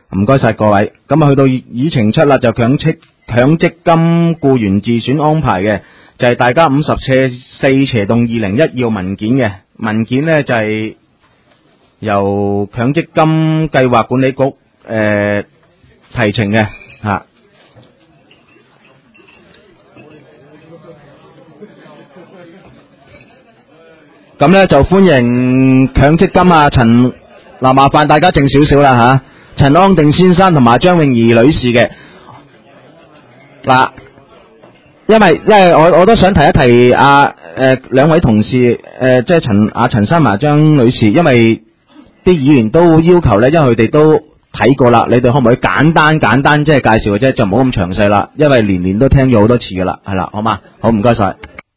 唔該晒各位。咁啊，去到議程7啦，就強積金僱員自選安排嘅，就係大家54/2021要文件嘅文件呢，就係由強積金計劃管理局提呈嘅吓。咁呢就歡迎強積金啊陳，麻煩大家靜少少啦吓。陳安定先生同埋張詠儀女士嘅嗱，因為我都想提一提兩位同事即係陳生同張女士，因為啲議員都要求咧，因為佢哋都睇過啦，你哋可唔可以簡單即係介紹嘅啫，就唔好咁詳細啦，因為年都聽咗好多次噶啦，係啦，好嘛？好，唔該晒。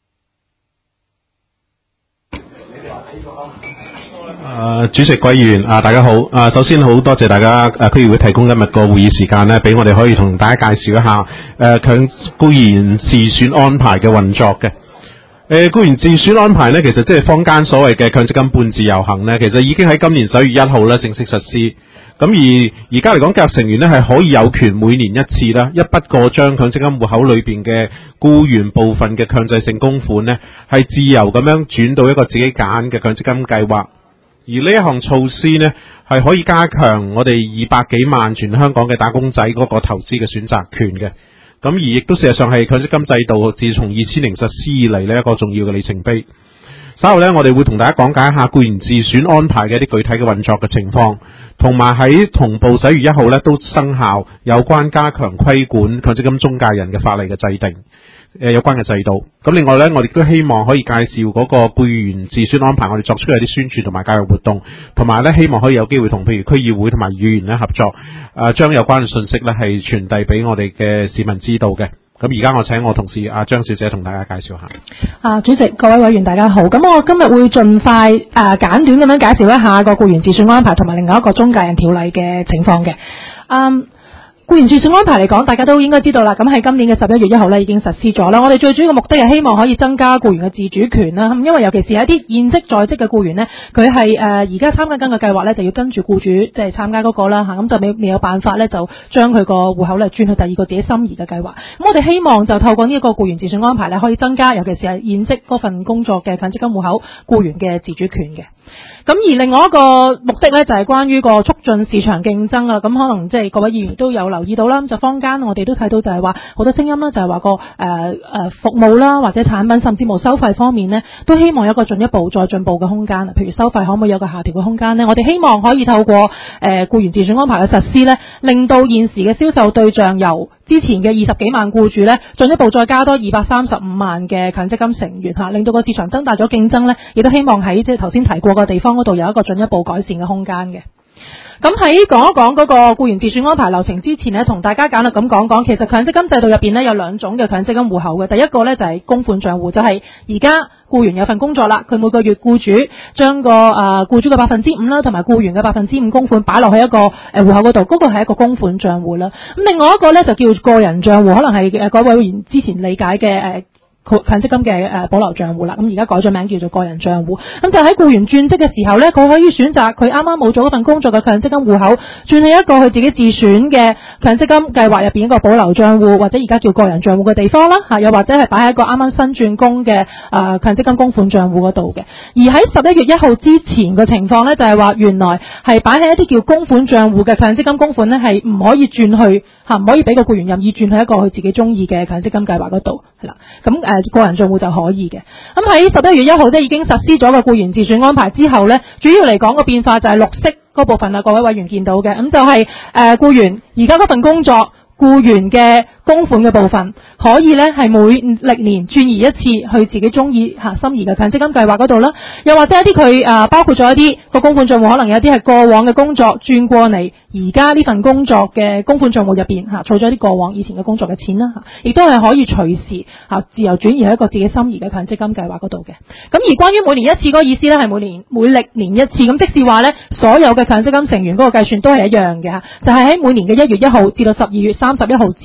主席、委員大家好。首先好多謝大家區議會提供今日個會議時間呢，俾我哋可以同大家介紹一下強僱員自選安排嘅運作嘅。僱員自選安排呢，其實即係坊間所謂嘅強積金半自由行呢，其實已經喺今年11月1號呢正式實施。咁而家嚟講，計劃成員呢係可以有權每年一次啦，一筆過將強積金戶口裏邊嘅僱員部分嘅強制性供款呢，係自由咁樣轉到一個自己揀嘅強積金計劃。而呢一項措施呢，係可以加強我哋200幾萬全香港嘅打工仔嗰個投資嘅選擇權嘅。咁而亦都事實上係強積金制度自從2000實施以嚟呢一個重要嘅里程碑。稍後呢，我哋會同大家講解一下僱員自選安排嘅一啲具體嘅運作嘅情況，同埋喺同步11月1號呢都生效有關加強規管強積金中介人嘅法例嘅制定。有關嘅制度。咁另外呢，我哋都希望可以介紹嗰個僱員自選安排，我哋作出一啲宣傳同埋教育活動，同埋呢希望可以有機會同譬如區議會同埋議員呢合作，將有關嘅信息呢係傳遞俾我哋嘅市民知道嘅。咁而家我請我同事張小姐同大家介紹下。 主席、各位委員大家好。咁我今日會盡快簡短咁樣介紹一下個僱員自選安排同埋另外一個中介人條例嘅情況嘅。僱員自選安排嚟講，大家都應該知道啦。咁喺今年嘅11月1號咧已經實施咗啦。我哋最主要嘅目的係希望可以增加僱員嘅自主權啦。因為尤其是一啲現職在職嘅僱員呢，佢係而家參加緊嘅計劃咧，就要跟住僱主即係參加嗰個啦嚇，咁就未有辦法咧，就將佢個戶口咧轉去第二個自己心儀嘅計劃。咁我哋希望就透過呢一個僱員自選安排咧，可以增加尤其是係現職嗰份工作嘅強積金戶口僱員嘅自主權嘅。咁而另外一個目的咧，就係關於個促進市場競爭啊。咁可能即係各位議員都有留意到啦。咁就坊間我哋都睇到就係話好多聲音啦，就係話個服務啦，或者產品甚至冇收費方面呢，都希望有個進一步再進步嘅空間。譬如收費可唔可以有個下調嘅空間呢？我哋希望可以透過僱員自選安排嘅實施呢，令到現時嘅銷售對象由之前嘅20幾萬僱主呢，進一步再加多235萬嘅強積金成員嚇，令到個市場增大咗競爭呢，亦都希望喺即係頭先提過嘅地方嗰度有一個進一步改善嘅空間嘅。咁喺講一講嗰個僱員自選安排流程之前呢，同大家簡略咁講講，其實強積金制度入邊呢，有兩種嘅強積金戶口嘅。第一個呢，就係供款帳戶，就係而家僱員有份工作啦，佢每個月僱主將個僱主嘅5%啦，同埋僱員嘅5%供款擺落去一個戶口嗰度，嗰個係一個供款帳戶啦。咁另外一個呢，就叫個人帳戶，可能係各位議員之前理解嘅強積金嘅保留帳戶啦，咁而家改咗名叫做個人帳戶。咁就喺僱員轉職嘅時候呢，佢可以選擇佢啱啱冇咗嗰份工作嘅強積金戶口，轉去一個佢自己自選嘅強積金計劃入邊一個保留帳戶，或者而家叫個人帳戶嘅地方啦嚇，又或者係擺喺一個啱啱新轉工嘅強積金供款帳戶嗰度嘅。而喺11月1號之前嘅情況呢，就係話原來係擺喺一啲叫供款帳戶嘅強積金供款呢，係唔可以轉去嚇，唔可以俾個僱員任意轉去一個佢自己中意嘅強積金計劃嗰度係啦。咁個人帳戶就可以嘅。咁喺11月1號已經實施咗個僱員自選安排之後呢，主要嚟講個變化就係綠色嗰部分啦，各位委員見到嘅。咁就係僱員而家嗰份工作僱員嘅供款嘅部分，可以呢係每歷年轉移一次去自己中意心儀嘅強積金計劃嗰度啦。又或者一啲佢包括咗一啲個供款帳戶，可能有一啲係過往嘅工作轉過嚟而家呢份工作嘅供款帳戶入邊儲咗啲過往以前嘅工作嘅錢啦，亦都係可以隨時自由轉移喺一個自己心儀嘅強積金計劃嗰度嘅。咁而關於每年一次嗰個意思呢，係每歷年一次，咁即是話呢，所有嘅強積金成員嗰個計算都係一樣嘅，就係喺每年嘅1月1號至到12月31號之間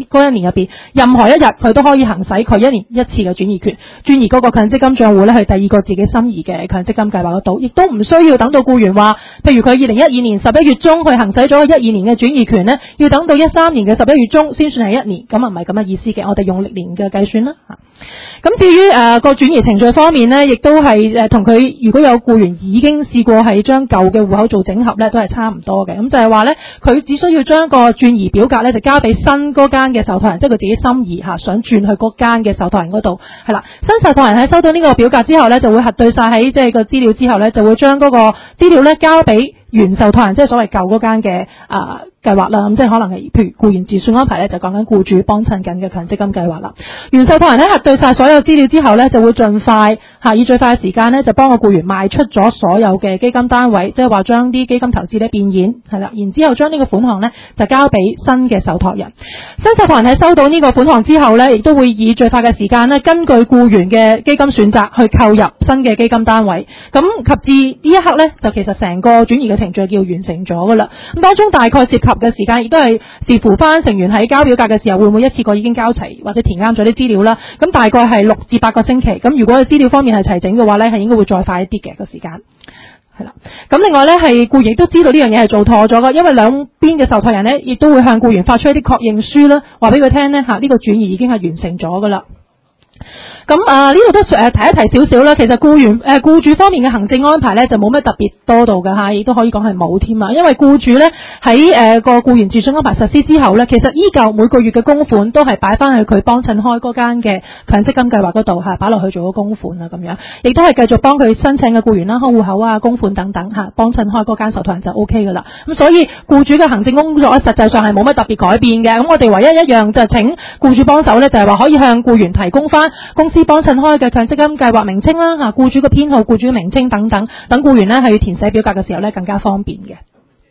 嗰一年入邊，任何一日佢都可以行使佢一年一次嘅轉移權，轉移嗰個強積金帳戶咧去第二個自己心儀嘅強積金計劃嗰度，亦都唔需要等到僱員話，譬如佢2012年11月中去行使咗12年嘅轉移權咧，要等到13年嘅11月中先算係1年，咁唔係咁嘅意思嘅，我哋用歷年嘅計算啦嚇。咁至於個轉移程序方面咧，亦都係同佢如果有僱員已經試過係將舊嘅戶口做整合咧，都係差唔多嘅。咁就係話咧，佢只需要將個轉移表格咧就交俾新嗰間嘅受託人，即係佢自己心儀嚇想轉去嗰間嘅受託人嗰度，係啦。新受託人喺收到呢個表格之後咧，就會核對晒喺即係個資料之後咧，就會將嗰個資料咧交俾原受託人，即係所謂舊嗰間嘅計劃啦。咁即係可能係譬如僱員自選安排咧，就講緊僱主幫襯緊嘅強積金計劃啦。原受託人喺核對晒所有資料之後咧，就會盡快以最快嘅時間咧，就幫個僱員賣出咗所有嘅基金單位，即係話將啲基金投資咧變現，係啦。然之後將呢個款項咧就交俾新嘅受託人。新受託人喺收到呢個款項之後咧，亦都會以最快嘅時間咧，根據僱員嘅基金選擇去購入新嘅基金單位。咁及至呢一刻咧，就其實成個轉移嘅程序叫完成咗噶啦。咁當中大概涉及嘅時間亦都係視乎翻成員喺交表格嘅時候會唔會一次過已經交齊或者填啱咗啲資料啦。咁大概係6至8個星期。咁如果資料方面係齊整嘅話咧，係應該會再快一啲嘅個時間。係啦。咁另外咧，係僱員亦都知道呢樣嘢係做錯咗嘅，因為兩邊嘅受託人咧亦都會向僱員發出一啲確認書啦，話俾佢聽咧呢個轉移已經係完成咗噶啦。咁呢度都提一提少少啦。其實僱主方面嘅行政安排咧就冇乜特別多到㗎嚇，亦都可以講係冇添啊。因為僱主咧喺個僱員自選安排實施之後咧，其實依舊每個月嘅供款都係擺翻去佢幫襯開嗰間嘅強積金計劃嗰度嚇，擺落去做個供款啊咁樣，亦都係繼續幫佢申請嘅僱員啦開戶口啊、供款等等嚇，幫襯開嗰間受託人就 O K 㗎啦。咁所以僱主嘅行政工作實際上係冇乜特別改變嘅。咁我哋唯一一樣就係請僱主幫手咧，就係話可以向僱員提供翻公司幫襯開嘅強積金計劃名稱啦嚇，僱主嘅編號、僱主嘅名稱等等，等僱員咧係要填寫表格嘅時候咧更加方便嘅。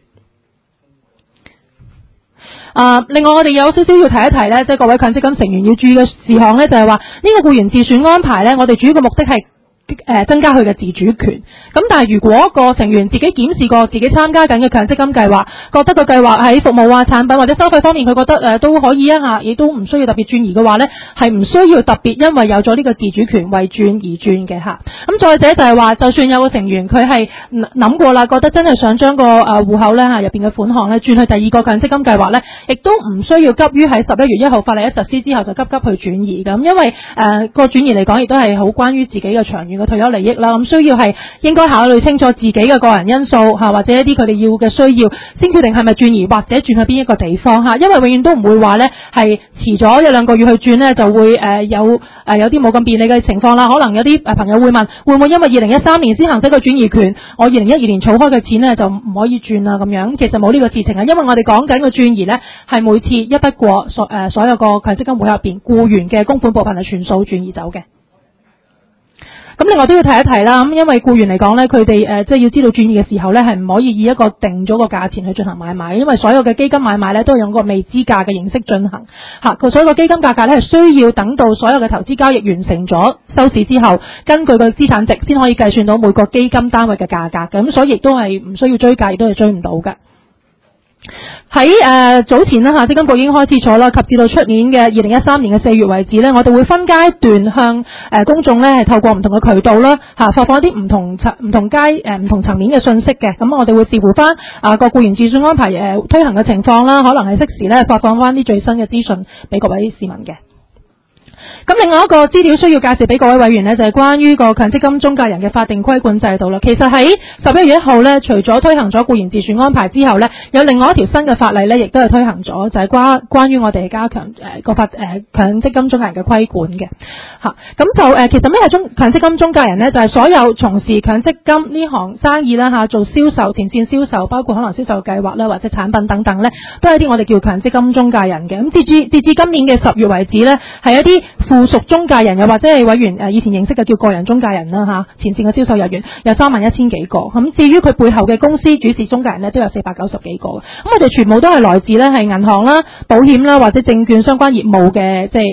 另外我哋有少少要提一提咧，即係各位強積金成員要注意嘅事項咧，就係話呢個僱員自選安排咧，我哋主要嘅目的係增加佢嘅自主權。咁但係如果個成員自己檢視過自己參加緊嘅強積金計劃，覺得個計劃喺服務啊、產品或者收費方面，佢覺得都可以啊嚇，亦都唔需要特別轉移嘅話咧，係唔需要特別因為有咗呢個自主權為轉而轉嘅嚇。咁再者就係話，就算有個成員佢係諗過啦，覺得真係想將個戶口咧嚇入邊嘅款項咧轉去第二個強積金計劃咧，亦都唔需要急於喺11月1號法例一實施之後就急去轉移咁，因為個轉移嚟講亦都係好關於自己嘅長遠嘅退休利益啦。咁需要係應該考慮清楚自己嘅個人因素嚇，或者一啲佢哋要嘅需要，先決定係咪轉移或者轉去邊一個地方嚇。因為永遠都唔會話咧係遲咗1-2個月去轉咧，就會有啲冇咁便利嘅情況啦。可能有啲朋友會問，會唔會因為2013年先行使個轉移權，我2012年儲開嘅錢咧就唔可以轉啊咁樣？其實冇呢個事情啊，因為我哋講緊個轉移咧係每次一筆過所有個強積金戶入邊僱員嘅供款部分係全數轉移走嘅。咁另外都要提一提啦，咁因為僱員嚟講咧，佢哋即係要知道轉移嘅時候咧，係唔可以以一個定咗個價錢去進行買賣，因為所有嘅基金買賣咧都係用個未知價嘅形式進行嚇，佢所有個基金價格咧係需要等到所有嘅投資交易完成咗收市之後，根據個資產值先可以計算到每個基金單位嘅價格嘅，咁所以亦都係唔需要追價，亦都係追唔到嘅。喺早前啦積金局已經開始咗啦，及至到出年嘅2013年嘅4月為止咧，我哋會分階段向公眾咧係透過唔同嘅渠道啦發放一啲唔同層面嘅信息嘅。咁我哋會視乎翻個僱員自選安排推行嘅情況啦，可能係適時咧發放翻啲最新嘅資訊俾各位市民嘅。咁另外一個資料需要介紹俾各位委員呢，就係關於個強積金中介人嘅法定規管制度啦。其實喺11月1號呢，除咗推行咗僱員自選安排之後呢，有另外一條新嘅法例呢，亦都係推行咗，就係關於我哋加強強積金中介人嘅規管嘅嚇。咁就其實咩係強積金中介人呢？就係所有從事強積金呢行生意啦嚇，做銷售、前線銷售，包括可能銷售計劃啦或者產品等等呢，都係一啲我哋叫強積金中介人嘅。咁截至今年嘅10月為止呢，係一啲附屬中介人又或者係委員以前認識嘅叫個人中介人啦嚇，前線嘅銷售人員有31,000幾個。咁至於佢背後嘅公司主事中介人呢，都有490幾個。咁我哋全部都係來自呢係銀行啦、保險啦或者證券相關業務嘅即係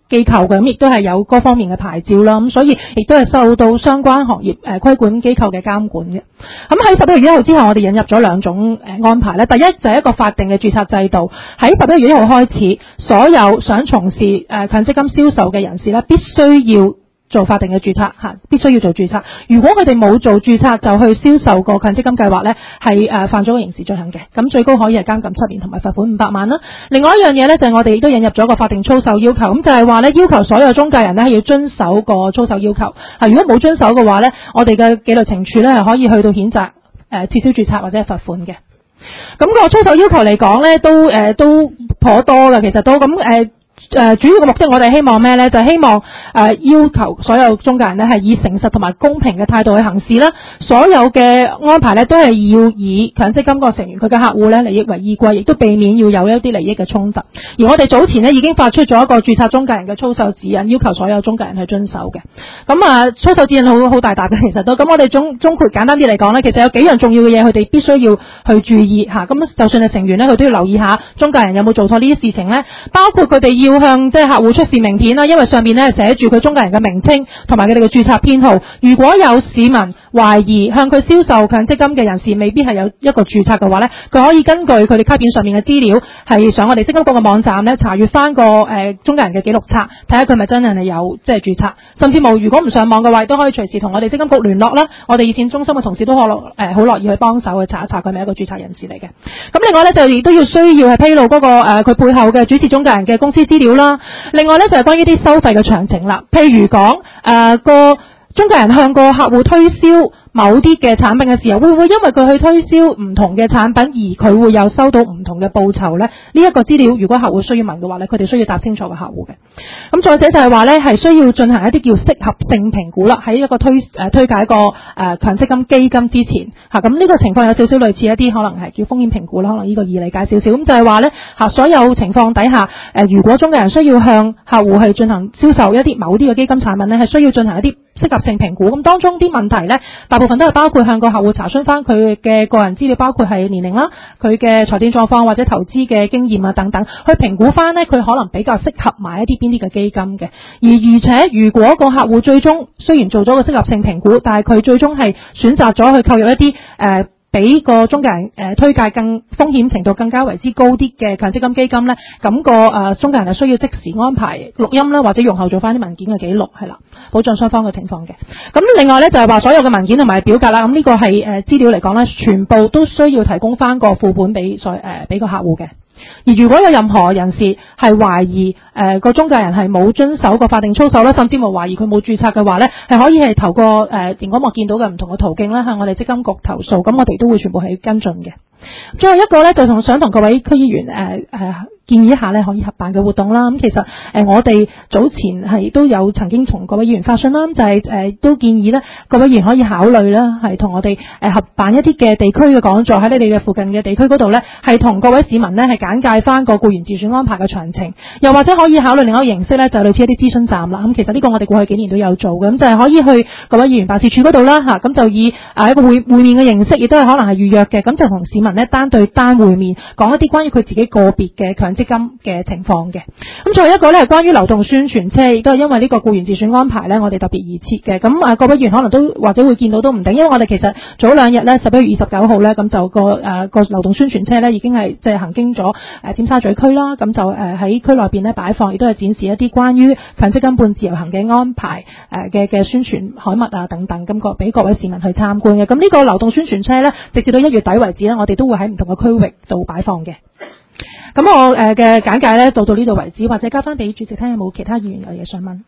機構嘅，咁亦都係有各方面嘅牌照啦，咁所以亦都係受到相關行業規管機構嘅監管嘅。咁喺11月1號之後，我哋引入咗兩種安排咧。第一就係一個法定嘅註冊制度，喺11月1號開始，所有想從事強積金銷售嘅人士咧，必須要做法定嘅註冊嚇，必須要做註冊。如果佢哋冇做註冊就去銷售個強積金計劃咧，係犯咗個刑事罪行嘅，咁最高可以係監禁7年同埋罰款500萬啦。另外一樣嘢咧就係我哋亦都引入咗個法定操守要求，咁就係話咧要求所有中介人咧係要遵守個操守要求。如果冇遵守嘅話咧，我哋嘅紀律懲處咧係可以去到譴責、撤銷註冊或者係罰款嘅。咁個操守要求嚟講咧，都頗多嘅，其實都咁主要嘅目的，我哋希望咩咧？就係希望要求所有中介人咧係以誠實同埋公平嘅態度去行事啦。所有嘅安排咧都係要以強積金個成員佢嘅客戶咧利益為依歸，亦都避免要有一啲利益嘅衝突。而我哋早前咧已經發出咗一個註冊中介人嘅操守指引，要求所有中介人去遵守嘅。咁操守指引好大沓嘅，其實都咁我哋總括簡單啲嚟講咧，其實有幾樣重要嘅嘢，佢哋必須要去注意嚇。咁就算係成員咧，佢都要留意下中介人有冇做錯呢啲事情咧，包括佢哋要向即係客戶出示名片啦，因為上面咧寫住佢中介人嘅名稱同埋佢哋嘅註冊編號。如果有市民懷疑向佢銷售強積金嘅人士未必係有一個註冊嘅話咧，佢可以根據佢哋卡片上面嘅資料，係上我哋積金局嘅網站咧查閱翻個中介人嘅記錄冊，睇下佢咪真係有即係註冊。甚至乎如果唔上網嘅話，都可以隨時同我哋積金局聯絡啦。我哋熱線中心嘅同事都好樂意去幫手去查一查佢係咪一個註冊人士嚟嘅。咁另外咧就亦都要需要係披露嗰個佢背後嘅主事中介人嘅公司資料啦。另外咧就係關於啲收費嘅詳情啦，譬如講個中介人向個客戶推銷某啲嘅產品嘅時候，會唔會因為佢去推銷唔同嘅產品而佢會有收到唔同嘅報酬呢？呢一個資料如果客戶需要問嘅話咧，佢哋需要答清楚個客戶嘅。咁再者就係話咧，係需要進行一啲叫適合性評估啦，喺一個推介一個強積金基金之前嚇，咁呢個情況有少少類似一啲可能係叫風險評估啦，可能呢個易理解少少。咁就係話咧嚇，所有情況底下如果中介人需要向客戶去進行銷售一啲某啲嘅基金產品咧，係需要進行一啲適合性評估。咁當中啲問題咧，大部分都係包括向個客戶查詢翻佢嘅個人資料，包括係年齡啦、佢嘅財政狀況或者投資嘅經驗啊等等，去評估翻咧佢可能比較適合買一啲邊啲嘅基金嘅。而且如果個客戶最終雖然做咗個適合性評估，但係佢最終係選擇咗去購入一啲比個中介人推介更風險程度更加為之高啲嘅強積金基金咧，咁個中介人係需要即時安排錄音啦，或者用後做翻啲文件嘅記錄，係啦，保障雙方嘅情況嘅。咁另外咧就係話所有嘅文件同埋表格啦，咁呢個係資料嚟講咧，全部都需要提供翻個副本俾個客戶嘅。而如果有任何人士係懷疑個中介人係冇遵守個法定操守啦，甚至乎懷疑佢冇註冊嘅話咧，係可以係投個熒光幕見到嘅唔同嘅途徑啦，向我哋積金局投訴，咁我哋都會全部係跟進嘅。最後一個咧就想同各位區議員建議一下咧，可以合辦嘅活動啦。咁其實我哋早前係都有曾經同各位議員發信啦，就係都建議咧各位議員可以考慮啦，係同我哋合辦一啲嘅地區嘅講座，喺你哋嘅附近嘅地區嗰度咧，係同各位市民咧係簡介翻個僱員自選安排嘅詳情，又或者可以考慮另一個形式咧，就類似一啲諮詢站啦。咁其實呢個我哋過去幾年都有做嘅，咁就係可以去各位議員辦事處嗰度啦嚇，咁就以一個會面嘅形式，亦都係可能係預約嘅，咁就同市民咧單對單會面，講一啲關於佢自己個別嘅強積金嘅情況嘅。咁最後一個咧係關於流動宣傳車，亦都係因為呢個僱員自選安排咧，我哋特別而設嘅。咁各位議員可能都或者會見到都唔定，因為我哋其實早兩日咧11月29號咧，咁就個流動宣傳車咧已經係即係行經咗尖沙咀區啦，咁就喺區內邊咧擺放，亦都係展示一啲關於強積金半自由行嘅安排嘅宣傳刊物啊等等，咁俾各位市民去參觀嘅。咁呢個流動宣傳車咧，直至到1月底為止咧，我哋都會喺唔同嘅區域度擺放嘅。咁我嘅簡介咧到呢度為止，或者交翻俾主席聽，有冇其他議員有嘢想問？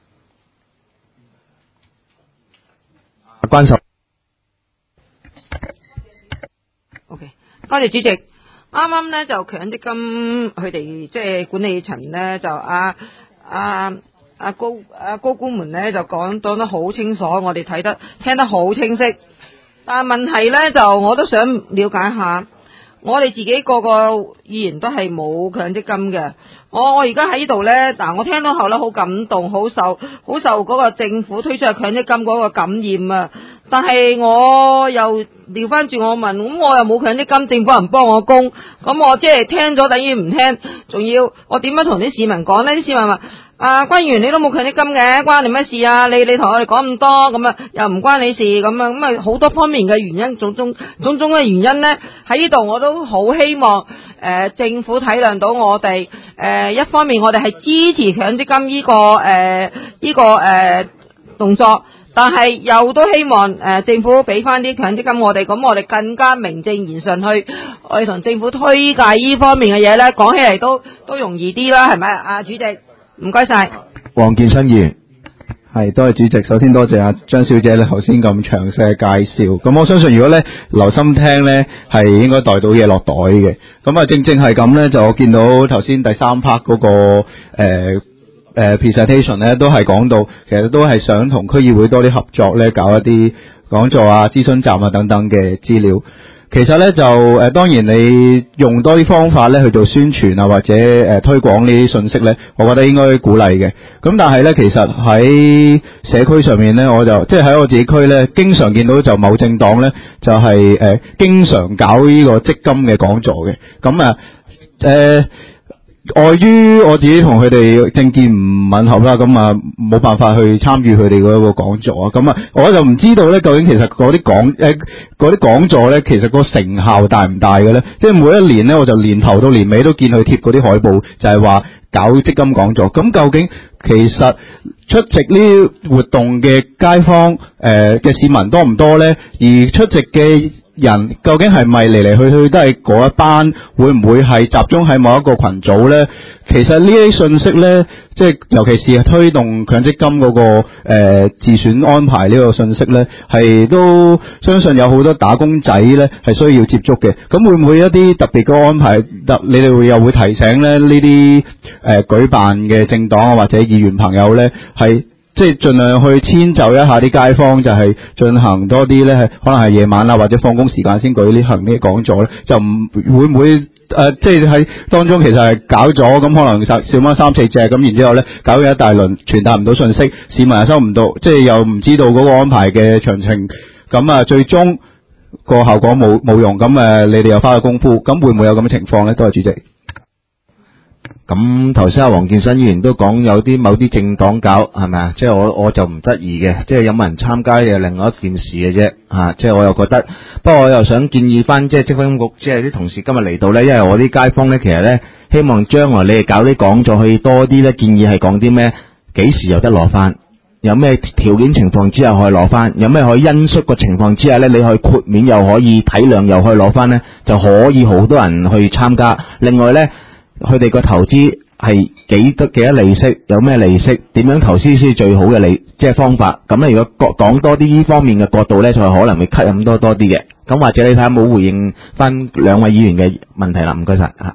關手。 OK， 多謝主席。啱啱咧就強積金佢哋即係管理層咧就高官們咧就講得好清楚，我哋聽得好清晰。但係問題咧就我都想了解下，我哋自己個議員都係冇強積金嘅。我而家喺呢度咧，我聽到後咧好感動，好受嗰個政府推出嘅強積金嗰個感染啊！但係我又調翻轉我問，咁我又冇強積金，政府人幫我供，咁我即係聽咗等於唔聽，仲要我點樣同啲市民講呢？啲市民話關議員你都冇強積金嘅，關你咩事啊？你同我哋講咁多咁啊，又唔關你事咁啊好多方面嘅原因，種種嘅原因呢，喺呢度我都好希望政府體諒到我哋一方面我哋係支持強積金呢個動作，但係又都希望政府俾翻啲強積金我哋，咁我哋更加名正言順去我哋同政府推介呢方面嘅嘢呢，講起嚟都容易啲啦，係咪啊？主席，唔該晒。 黃健新議員。 係，多謝主席。首先多謝張小姐咧頭先咁詳細嘅介紹。咁我相信如果咧留心聽咧，係應該袋到嘢落袋嘅。咁啊，正係咁咧，就我見到頭先第3 part 嗰個presentation 咧，都係講到其實都係想同區議會多啲合作咧，搞一啲講座啊、諮詢站啊等等嘅資料。其實咧就當然你用多啲方法咧去做宣傳啊，或者推廣呢啲信息咧，我覺得應該鼓勵嘅。咁但係咧，其實喺社區上面咧，我就即係喺我自己區咧，經常見到就某政黨咧就係經常搞呢個積金嘅講座嘅。咁礙於我自己同佢哋政見唔吻合啦，咁啊冇辦法去參與佢哋嗰個講座啊，咁啊我就唔知道咧，究竟其實嗰啲講座咧，其實個成效大唔大嘅咧？即係每一年咧，我就年頭到年尾都見佢貼嗰啲海報，就係話搞積金講座。咁究竟其實出席呢啲活動嘅街坊嘅市民多唔多咧？而出席嘅人究竟係咪嚟去去都係嗰一班？會唔會係集中喺某一個群組呢？其實呢啲信息呢，即係尤其是推動強積金嗰個自選安排呢個信息呢，係都相信有好多打工仔呢係需要接觸嘅。咁會唔會一啲特別嘅安排？你哋又會提醒呢啲舉辦嘅政黨啊或者議員朋友呢係？即係盡量去遷就一下啲街坊，就係進行多啲咧，係可能係夜晚啦，或者放工時間先舉呢行呢講座咧，就唔會唔會即係喺當中其實係搞咗咁，可能少咗3-4隻咁，然之後咧搞咗一大輪，傳達唔到信息，市民又收唔到，即係又唔知道嗰個安排嘅詳情，咁啊最終個效果冇用，咁你哋又花咗功夫，咁會唔會有咁嘅情況咧？多謝主席。 咁頭先阿黃健新議員都講有啲某啲政黨搞係咪啊？即係我就唔質疑嘅，即係有冇人參加嘅另外一件事嘅啫嚇。即係我又覺得，不過我又想建議翻，即係積分局，即係啲同事今日嚟到咧，因為我啲街坊咧，其實咧希望將來你哋搞啲講座可以多啲咧，建議係講啲咩？幾時有得攞翻？有咩條件情況之下可以攞翻？有咩可以因素個情況之下咧，你可以豁免又可以體諒又可以攞翻咧，就可以好多人去參加。另外咧。佢哋個投資係幾多利息？有咩利息？點樣投資先最好嘅即係方法？咁咧，如果講多啲呢方面嘅角度咧，就可能會吸引多啲嘅。咁或者你睇下冇回應翻兩位議員嘅問題啦，唔該晒嚇。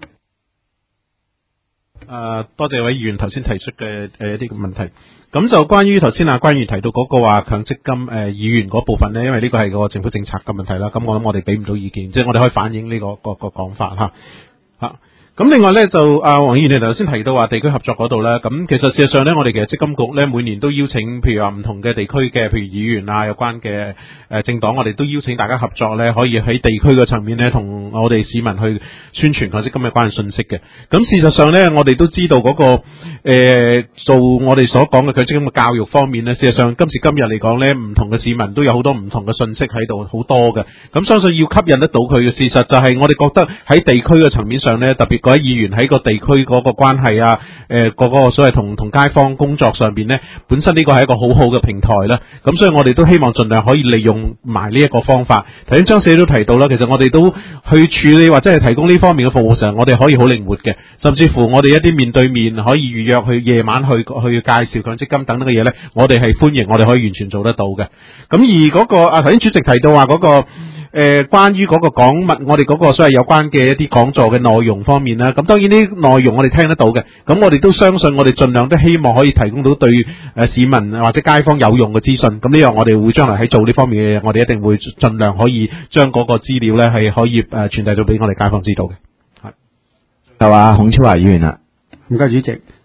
多謝位議員頭先提出嘅一啲問題。咁就關於頭先關議員提到嗰個話強積金議員嗰部分咧，因為呢個係個政府政策嘅問題啦。咁我諗我哋俾唔到意見，即係我哋可以反映呢個講法嚇。咁另外咧就黃議員你頭先提到話地區合作嗰度咧，咁其實事實上咧，我哋其實積金局咧每年都邀請，譬如話唔同嘅地區嘅，譬如議員啊，有關嘅政黨，我哋都邀請大家合作咧，可以喺地區嘅層面咧，同我哋市民去宣傳強積金嘅關係信息嘅。咁事實上咧，我哋都知道嗰個做我哋所講嘅強積金嘅教育方面咧，事實上今時今日嚟講咧，唔同嘅市民都有好多唔同嘅信息喺度，好多嘅。咁相信要吸引得到佢嘅事實就係我哋覺得喺地區嘅層面上咧，特別各位議員喺個地區嗰個關係啊，嗰個所謂同街坊工作上邊呢，本身呢個係一個好好嘅平台啦。咁所以我哋都希望盡量可以利用埋呢一個方法。頭先張小姐都提到啦，其實我哋都去處理或者係提供呢方面嘅服務時，我哋可以好靈活嘅，甚至乎我哋一啲面對面可以預約去夜晚去介紹強積金等等嘅嘢呢，我哋係歡迎，我哋可以完全做得到嘅。咁而嗰個頭先主席提到話嗰個。關於嗰個我哋嗰個所謂有關嘅一啲講座嘅內容方面啦，咁當然呢啲內容我哋聽得到嘅，咁我哋都相信我哋盡量都希望可以提供到對市民或者街坊有用嘅資訊，咁呢樣我哋會將來喺做呢方面嘅嘢，我哋一定會盡量可以將嗰個資料咧係可以傳遞到俾我哋街坊知道嘅。係嘛，孔超華議員啦， 唔該主席。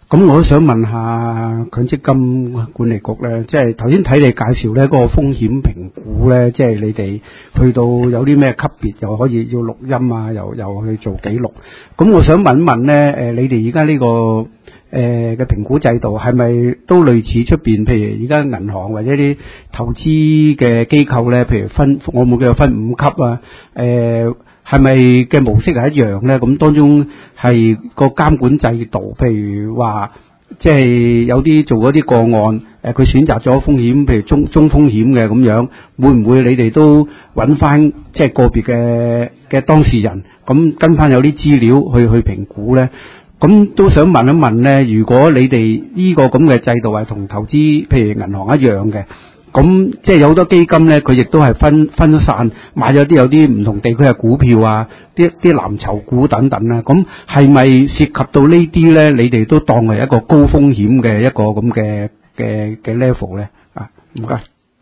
咁我都想問下強積金管理局咧，即係頭先睇你介紹咧嗰個風險評估咧，即係你哋去到有啲咩級別又可以要錄音啊，又去做記錄。咁我想問一問咧，你哋而家呢個嘅評估制度係咪都類似出邊？譬如而家銀行或者啲投資嘅機構咧，譬如我冇記錯分5級啊，係咪嘅模式係一樣咧？咁當中係個監管制度，譬如話，即係有啲做嗰啲個案，佢選擇咗風險，譬如中風險嘅咁樣，會唔會你哋都揾翻即係個別嘅當事人，咁跟翻有啲資料去評估咧？咁都想問一問咧，如果你哋呢個咁嘅制度係同投資譬如銀行一樣嘅，咁即係有好多基金咧，佢亦都係分散買咗啲有啲唔同地區嘅股票啊，啲藍籌股等等啦。咁係咪涉及到呢啲咧？你哋都當係一個高風險嘅一個咁嘅 level 咧？啊，唔該。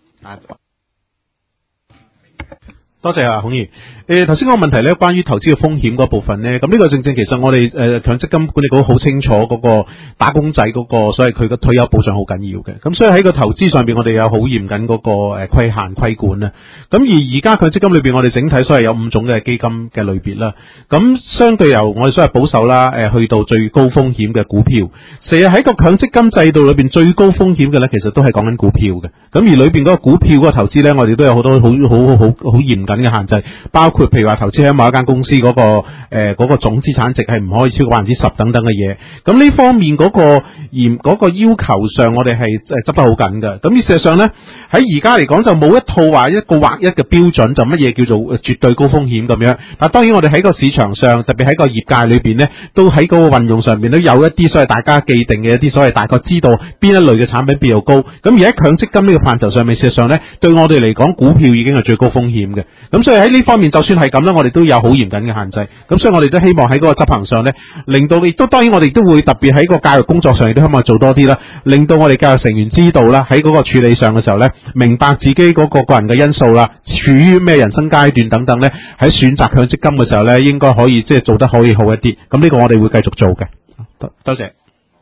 多謝啊，孔議員。頭先個問題咧，關於投資嘅風險嗰部分咧，咁呢個正其實我哋強積金管理局好清楚嗰個打工仔嗰個，所以佢嘅退休保障好緊要嘅。咁所以喺個投資上邊，我哋有好嚴謹嗰個規限規管啦。咁而家強積金裏邊，我哋整體所謂有5種嘅基金嘅類別啦。咁相對由我哋所謂保守啦，去到最高風險嘅股票，成日喺個強積金制度裏邊最高風險嘅咧，其實都係講緊股票嘅。咁而裏邊嗰個股票嗰個投資咧，我哋都有好多好嚴謹嘅限制，包括譬如話投資喺某一間公司嗰個總資產值係唔可以超過10%等等嘅嘢。咁呢方面嗰個要求上，我哋係執得好緊嘅。咁事實上咧，喺而家嚟講就冇一套話一個劃一嘅標準，就乜嘢叫做絕對高風險咁樣。但當然我哋喺個市場上，特別喺個業界裏邊咧，都喺嗰個運用上邊都有一啲所謂大家既定嘅一啲所謂大概知道邊一類嘅產品比較高。咁而喺強積金呢個範疇上面，事實上咧，對我哋嚟講，股票已經係最高風險嘅。咁所以喺呢方面，就算係咁啦，我哋都有好嚴謹嘅限制。咁所以我哋都希望喺嗰個執行上咧，令到亦都當然我哋都會特別喺個教育工作上亦都希望做多啲啦，令到我哋教育成員知道啦，喺嗰個處理上嘅時候咧，明白自己嗰個人嘅因素啦，處於咩人生階段等等咧，喺選擇強積金嘅時候咧，應該可以即係做得可以好一啲。咁呢個我哋會繼續做嘅。多謝。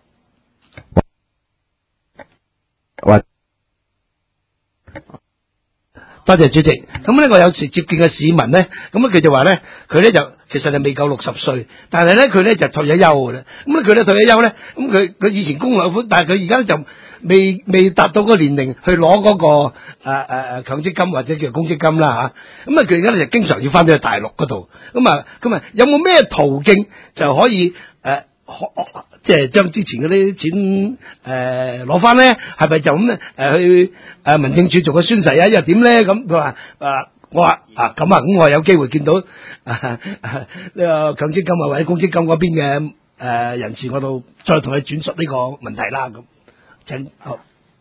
多謝主席。咁咧，我有時接見嘅市民咧，咁佢就話咧，佢咧就其實係未夠60歲，但係咧佢咧就退咗休嘅啦。咁佢咧退咗休咧，咁佢以前供兩款，但係佢而家就未達到個年齡去攞嗰個強積金或者叫公積金啦嚇。咁佢而家咧就經常要翻到去大陸嗰度。咁有冇咩途徑就可以即係將之前嗰啲錢攞翻咧？係咪就咁咧去民政處做個宣誓啊？又點咧？咁佢話我話咁我有機會見到呢個強積金或者公積金嗰邊嘅人士，我度再同佢轉述呢個問題啦。咁請好。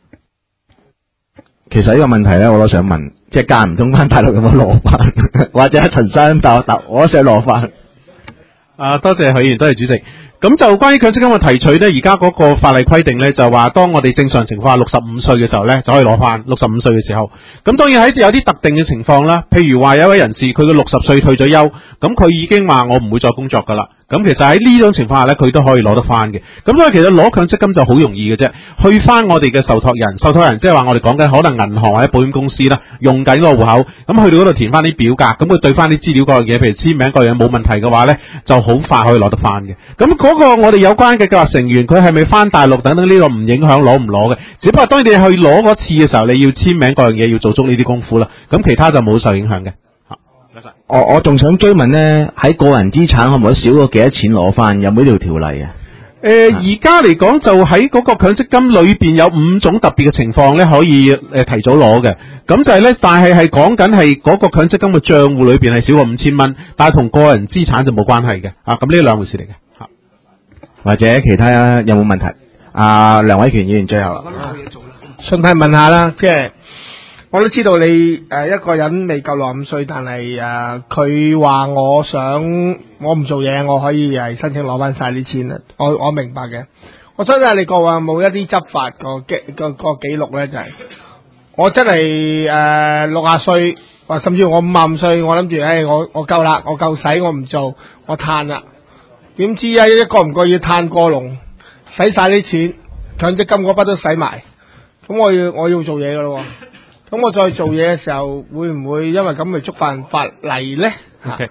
其實呢個問題咧，我都想問，即係間唔中翻大陸有冇攞翻，或者陳生答我都想攞翻。 多謝許議員，多謝主席。咁就關於強積金嘅提取咧，而家嗰個法例規定咧，就話當我哋正常情況下65歲嘅時候咧，就可以攞翻65歲嘅時候。咁當然喺有啲特定嘅情況啦，譬如話有一位人士佢嘅60歲退咗休，咁佢已經話我唔會再工作噶啦。咁其實喺呢種情況下咧，佢都可以攞得翻嘅。咁所以其實攞強積金就好容易嘅啫，去翻我哋嘅受託人即係話我哋講緊可能銀行或者保險公司啦，用緊嗰個戶口，咁去到嗰度填翻啲表格，咁佢對翻啲資料嗰樣嘢，譬如簽名嗰樣冇問題嘅話咧，就好快可以攞得翻嘅。咁嗰個我哋有關嘅計劃成員，佢係咪翻大陸等等呢個唔影響攞唔攞嘅，只不過當你去攞嗰次嘅時候，你要簽名嗰樣嘢要做足呢啲功夫啦。咁其他就冇受影響嘅。 我仲想追問咧，喺個人資產可唔可以少過幾多錢攞翻？有冇呢條條例啊？ 而家嚟講就喺嗰個強積金裏邊有5種特別嘅情況咧，可以提早攞嘅。咁就係咧，但係講緊係嗰個強積金嘅賬戶裏邊係少過5000蚊，但係同個人資產就冇關係嘅。咁呢兩回事嚟嘅。 或者其他有冇問題？梁偉權議員最後順帶問下啦，即係我都知道你一個人未夠65歲，但係佢話我唔做嘢，我可以申請攞翻晒啲錢啦。我明白嘅。我想睇下你過往冇一啲執法個記錄咧，就係我真係60歲，或甚至我55歲，我諗住我夠啦，我夠使，我唔做，我嘆啦。點知一個唔覺意嘆過龍， 使晒啲錢，強積金嗰筆都使埋，咁我要做嘢噶咯，咁我再做嘢嘅時候，會唔會因為咁咪觸犯法例咧？ OK，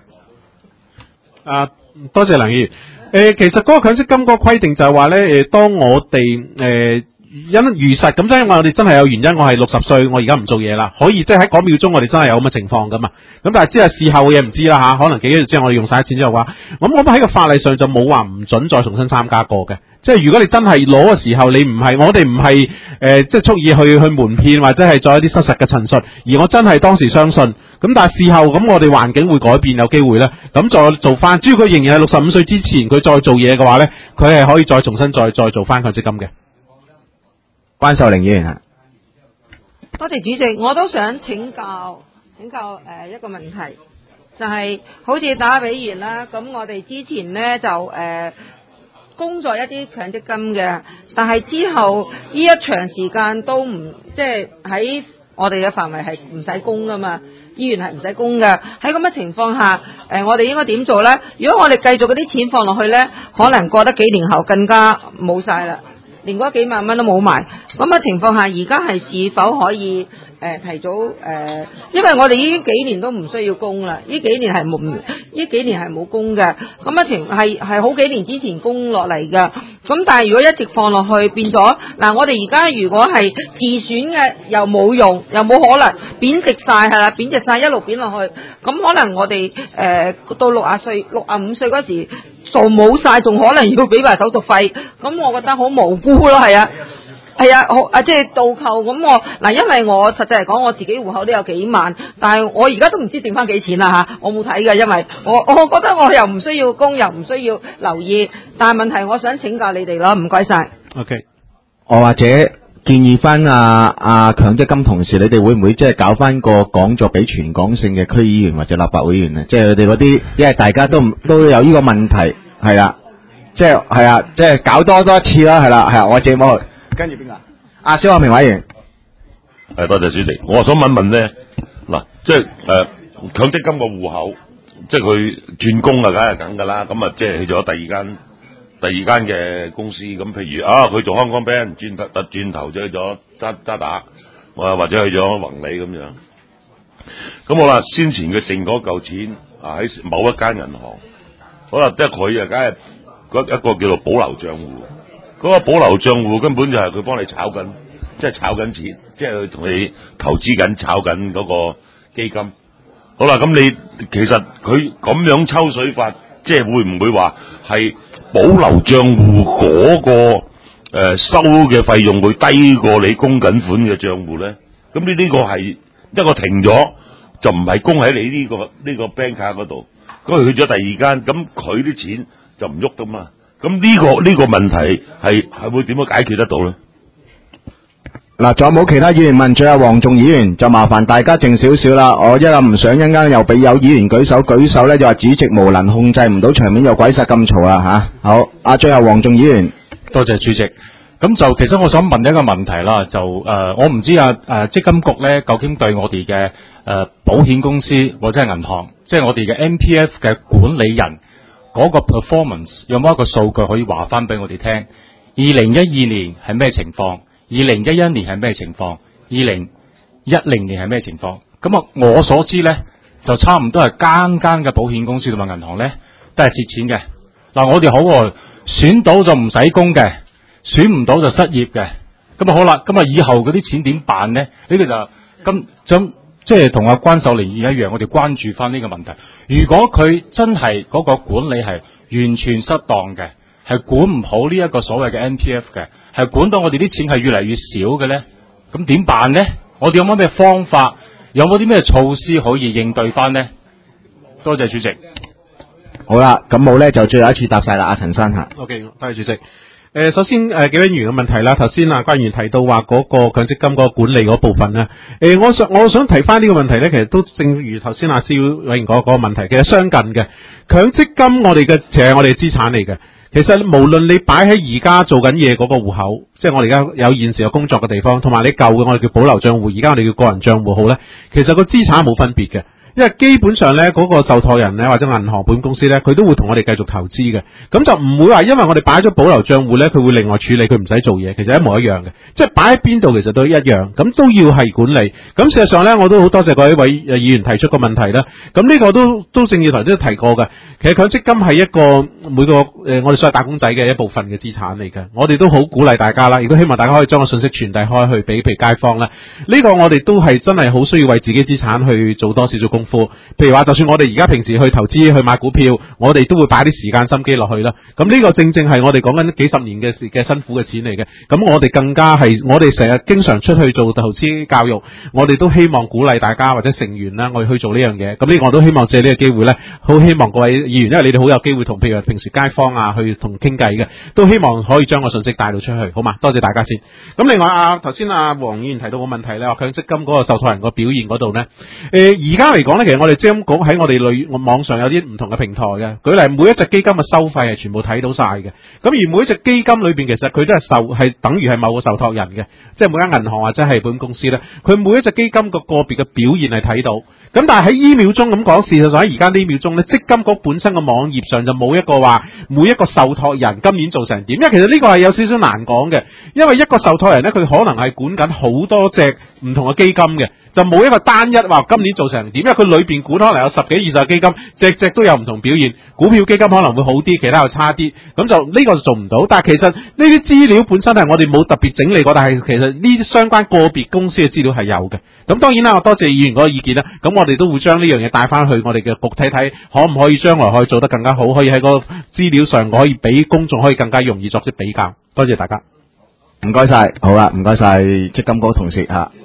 多謝梁議員。其實嗰個強積金嗰個規定就係話咧，當我哋因如實咁，即係我哋真係有原因，我係60歲，我而家唔做嘢啦，可以即係喺嗰秒鐘我哋真係有咁嘅情況噶嘛。咁但係之後事後嘅嘢唔知啦嚇，可能幾個月之後我哋用晒啲錢之後話，咁我喺個法例上就冇話唔準再重新參加過嘅。即係如果你真係攞嘅時候，你唔係我哋唔係即係蓄意去瞞騙或者係做一啲失實嘅陳述，而我真係當時相信。咁但係事後咁，我哋環境會改變，有機會咧，咁再做翻。只要佢仍然係65歲之前，佢再做嘢嘅話咧，佢係可以再重新再做翻強積金嘅。 關秀玲議員啊， 多謝主席，我都想請教一個問題，就係好似打比如啦，咁我哋之前咧就工作一啲強積金嘅，但係之後呢一長時間都唔即係喺我哋嘅範圍係唔使供噶嘛，醫院係唔使供嘅。喺咁嘅情況下，我哋應該點做咧？如果我哋繼續嗰啲錢放落去咧，可能過得幾年後更加冇晒啦。連嗰幾萬蚊都冇埋，咁嘅情況下，而家係是否可以提早因為我哋已經幾年都唔需要供啦，呢幾年係冇供嘅，咁嘅情係好幾年之前供落嚟嘅，咁但係如果一直放落去變咗嗱，我哋而家如果係自選嘅又冇用，又冇可能貶值晒係啦，貶值晒一路貶落去，咁可能我哋到65歲嗰時。做冇晒，仲可能要俾埋手續費，咁我覺得好無辜咯，係啊，即係倒扣咁我嗱，因為我實際嚟講，我自己戶口都有幾萬，但係我而家都唔知剩翻幾錢啦嚇，我冇睇嘅，因為我覺得我又唔需要供，又唔需要留意，但係問題我想請教你哋咯，唔該晒。 OK， 我或者建議翻強積金同事，你哋會唔會即係搞翻個講座俾全港性嘅區議員或者立法會議員啊？即係佢哋嗰啲，因為大家都有呢個問題。係啦，即係搞多一次啦，係啦，我自己冇去。跟住邊個？蕭學明委員。 多謝主席，我想問咧，嗱，即係強積金個戶口，即係佢轉工啊，梗㗎啦，咁啊，即係去咗第二間嘅公司，咁譬如佢做香港 band，轉頭就去咗渣打，或者去咗宏利咁樣。咁好啦，先前佢剩嗰嚿錢喺某一間銀行。好啦，即係佢梗係一個叫做保留帳戶，嗰個保留帳戶根本就係佢幫你炒緊，即係炒緊錢，即係佢同你投資緊、炒緊嗰個基金。好啦，咁你其實佢咁樣抽水法，即係會唔會話係保留帳戶嗰個收嘅費用會低過你供緊款嘅帳戶咧？咁呢個係一個停咗，就唔係供喺你呢個 bank 卡嗰度。咁佢去咗第二間，咁佢啲錢就唔喐噶嘛？咁呢個問題係會點樣解決得到咧？ 嗱，仲有冇其他議員問？最後黃仲議員就麻煩大家靜少少啦。我一唔想一陣間又俾有議員舉手咧，就話主席無能控制唔到場面，又鬼殺咁嘈啦嚇。好，最後黃仲議員， 多謝主席。咁就其實我想問一個問題啦，就我唔知積金局咧究竟對我哋嘅保險公司或者係銀行，即係我哋嘅 MPF 嘅管理人嗰個 performance 有冇一個數據可以話翻俾我哋聽？2012年係咩情況？2011年係咩情況？2010年係咩情況？咁啊，我所知咧就差唔多係間嘅保險公司同埋銀行咧都係蝕錢嘅。嗱，我哋好喎，選到就唔使供嘅。選唔到就失業嘅，咁啊好啦，咁啊以後嗰啲錢點辦呢？呢個就即係同阿關秀玲議員一樣，我哋關注翻呢個問題。如果佢真係嗰個管理係完全失當嘅，係管唔好呢一個所謂嘅 MPF 嘅，係管到我哋啲錢係越嚟越少嘅呢，咁點辦呢？我哋有冇咩方法？有冇啲咩措施可以應對翻呢？多謝主席。 好啦，咁我咧就最後一次答晒啦，阿陳生嚇。 OK， 多謝主席。首先幾位議員嘅問題啦，頭先關議員提到話嗰個強積金嗰個管理嗰部分咧，我想提翻呢個問題咧，其實都正如頭先阿蕭委員嗰個問題，其實相近嘅。強積金我哋嘅就係我哋資產嚟嘅，其實無論你擺喺而家做緊嘢嗰個戶口，即係我哋而家有現時有工作嘅地方，同埋你舊嘅我哋叫保留帳戶，而家我哋叫個人帳戶號咧，其實個資產冇分別嘅。 因為基本上咧嗰個受託人咧或者銀行保險公司咧，佢都會同我哋繼續投資嘅，咁就唔會話因為我哋擺咗保留賬戶咧，佢會另外處理，佢唔使做嘢，其實一模一樣嘅，即係擺喺邊度其實都一樣，咁都要係管理。咁事實上咧，我都好多謝各位議員提出個問題啦。咁呢個都正如頭先都提過嘅，其實強積金係一個每個我哋所謂打工仔嘅一部分嘅資產嚟嘅，我哋都好鼓勵大家啦，亦都希望大家可以將個信息傳遞開去俾街坊啦。呢個我哋都係真係好需要為自己資產去做多少少功夫。譬如話，就算我哋而家平時去投資去買股票，我哋都會擺啲時間心機落去啦。咁呢個正正係我哋講緊幾十年嘅辛苦嘅錢嚟嘅。咁我哋更加係我哋成日經常出去做投資教育，我哋都希望鼓勵大家或者成員啦，我哋去做呢樣嘢。咁呢個我都希望借呢個機會咧，好希望各位議員，因為你哋好有機會同譬如平時街坊啊去同傾偈嘅，都希望可以將個信息帶到出去，好嘛？多謝大家先。咁另外頭先黃議員提到個問題咧，話強積金嗰個受託人個表現嗰度咧，而家嚟講咧，其實我哋積金局喺我哋網上有啲唔同嘅平台嘅，舉例每一隻基金嘅收費係全部睇到晒嘅。咁而每一隻基金裏邊其實佢都係等於係某個受託人嘅，即係每間銀行或者係保險公司咧，佢每一隻基金個別嘅表現係睇到。咁但係喺呢秒鐘咁講，事實上喺而家呢秒鐘咧，積金局本身個網頁上就冇一個話每一個受託人今年做成點，因為其實呢個係有少少難講嘅，因為一個受託人咧，佢可能係管緊好多隻唔同嘅基金嘅，就冇一個單一話今年做成點，因為佢裏邊管可能有10幾20個基金，隻都有唔同表現，股票基金可能會好啲，其他又差啲，咁就呢個就做唔到。但係其實呢啲資料本身係我哋冇特別整理過，但係其實呢啲相關個別公司嘅資料係有嘅。咁當然啦，我多謝議員嗰個意見啦。咁我哋都會將呢樣嘢帶翻去我哋嘅局睇睇，可唔可以將來可以做得更加好，可以喺個資料上可以俾公眾可以更加容易作出比較。多謝大家， 唔該晒，好啦，唔該晒積金局同事嚇。